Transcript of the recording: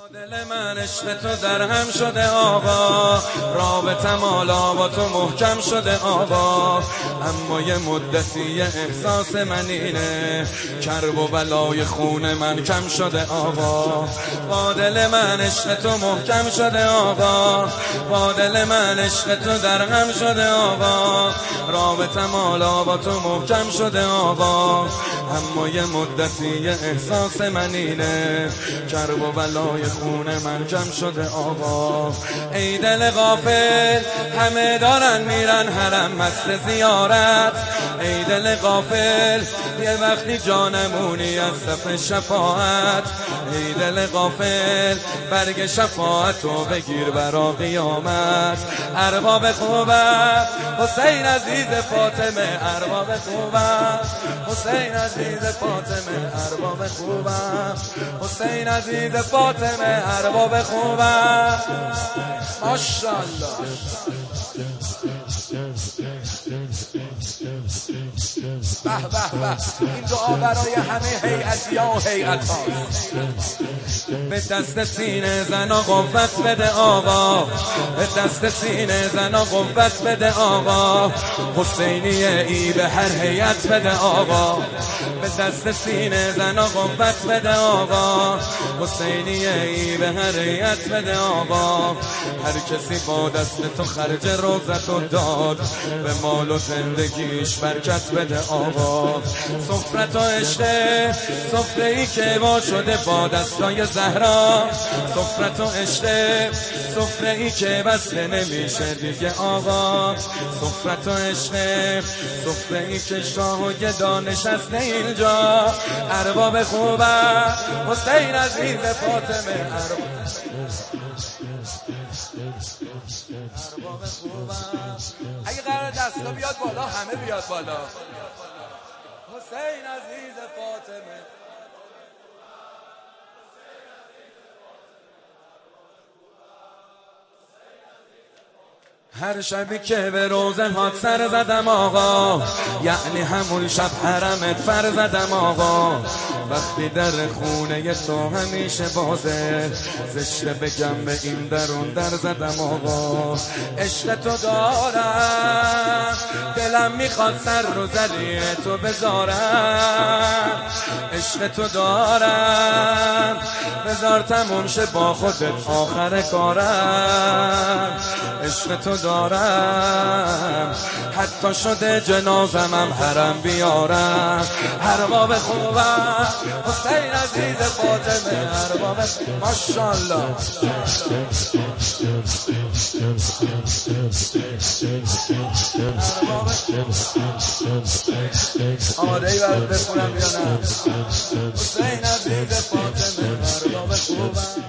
دل من عشق تو در هم شده آقا، رابطم حالا با تو محکم شده آقا، اما یه مدتی احساس من اینه، کرب و بلای خون من کم شده آقا. با دل من عشق تو محکم شده آقا، با دل من عشق تو در هم شده آقا، رابطم حالا با تو محکم شده آقا، اما یه مدتی احساس من اینه، کرب و بلای خون من کم شده آقا. ای دل غافل همه دارن میرن حرم مست زیارت، ای دل غافل یه وقتی جانمونی از صف شفاعت، ای دل غافل برگ شفاعتو بگیر برا قیامت. ارباب خوبم حسین عزیز فاطمه، ارباب خوبم حسین عزیز فاطمه، ارباب خوبم حسین عزیز فاطمه، ارباب خوبم ماشاءالله. به به به، این دعا برای همه هیئتیان و هیئت‌ها. به دست سینه زنا قوت بده آقا، به دست سینه زنا قوت بده آقا، حسینیه ای به هر هیئت بده آقا، به دست سینه زنا قوت بده آقا، حسینیه ای به هر هیئت بده آقا. هر کسی با دست تو خرج روزتو داد، به مال و زندگیش برکت بده آقا. سفرت و عشق سفره ای که وا شده با دستای زهرا، سفرت و عشق سفره ای که بسته نمیشه دیگه آقا، سفرت و عشق سفره ای که شاه و گدا نشسته اینجا. ارباب خوبم حسین عزیز فاطمه، ارباب خوبم. اگه قرار دستا بیاد بالا همه بیاد بالا. حسین عزیز فاطمه، هر شبی که به روزه هات سر زدم آقا، یعنی همون شب حرمت فر زدم آقا. وقتی در خونه تو همیشه بازه، زشته بگم به این درون در زدم آقا. عشق تو دارم دلم میخواد سر رو زدی تو بذارم، عشق تو دارم بذار تموم شه با خودت آخر کارم، عشق تو دارم حتی شده جنازمم حرم بیارم. ارباب خوبم حسین عزیز فاطمه، ارباب ماشاءالله. آماده ای برات بخونم یا نه؟ حسین عزیز فاطمه، ارباب خوبم.